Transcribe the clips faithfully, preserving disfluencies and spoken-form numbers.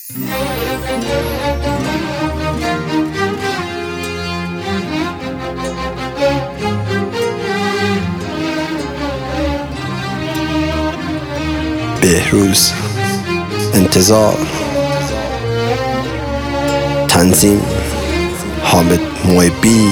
بهروز، انتظار، تنظیم حامد محبی.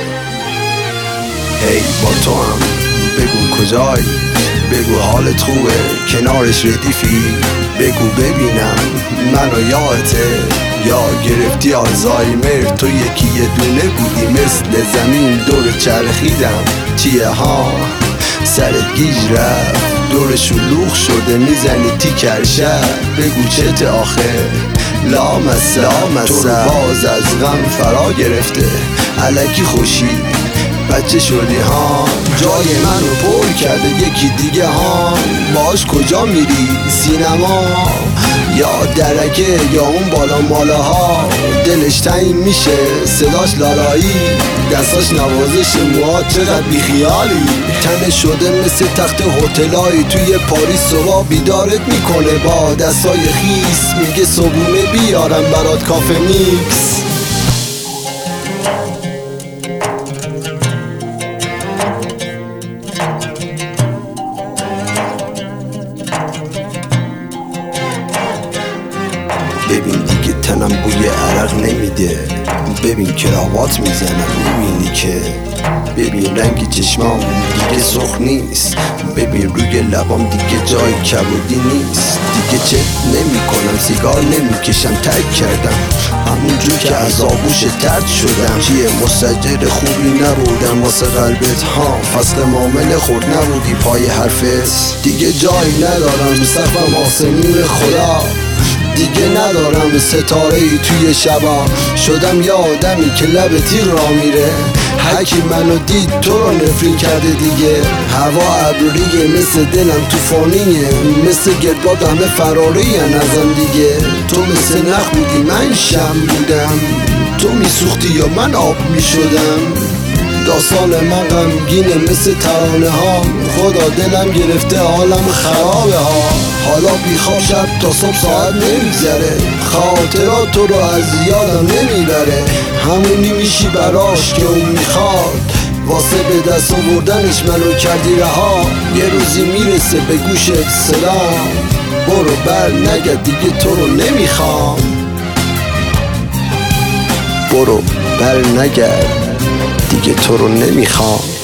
هی با تو هم بگو کجایی، بگو حالت خوبه کنارش ردیفی، بگو ببینم منو یادته یا گرفتی آلزایمر. تو یکی یه دونه بودی مثل زمین دور چرخیدم، چیه ها سرت گیج رفت دور شلوغ شده میزنی تیکر شهر. بگو چت آخه لامصب تو رو باز از غم فرا گرفته، الکی خوشی بچه شدی ها، جای منو پر کرده یکی دیگه ها. باش کجا میری سینما یا درکه یا اون بالا ماله ها، دلش تنگ میشه صداش لالایی، دستاش نوازش موها چقدر بیخیالی. تنه شده مثل تخت هتلایی توی پاریس، صبح بیدارت میکنه با دستای خیس، میگه صبحونه بیارم برات کافه میکس. ببین دیگه تنم بوی عرق نمیده، ببین کراوات میزنم میبینی که، ببین رنگ چشمام دیگه سرخ نیست، ببین روی لبام دیگه جای کبودی نیست. دیگه چت نمی کنم سیگار نمیکشم ترک کردم، همونجور که از آغوش ترد شدم. چیه مستجر خوبی نبودم واسه قلبت ها، فصل معامله خورد نبودی پای حرفت. دیگه جایی ندارم سقفم آسمون خدا، دیگه ندارم ستاره ای توی شبا. شدم یه آدمی که لب تیر را میره، هرکی منو دید تو رو نفرین کرده دیگه. هوا ابریه مثل دلم توفانیه، مثل گردباد همه فراری ازم دیگه. تو مثل نخ بودی من شم بودم، تو میسوختی یا من آب میشدم. داستان من غمگینه مثل ترانه ها، خدا دلم گرفته حالم خرابه ها. حالا بیخواب شب تا صبح ساعت نمیگذره، خاطرات تو رو از یادم نمیبره. همونی میشی براش که اون میخواد، واسه به دست آوردنش منو کردی رها. یه روزی میرسه به گوشت سلام، برو بر نگرد دیگه تو رو نمیخوام. برو بر نگرد دیگه تو رو نمیخوام.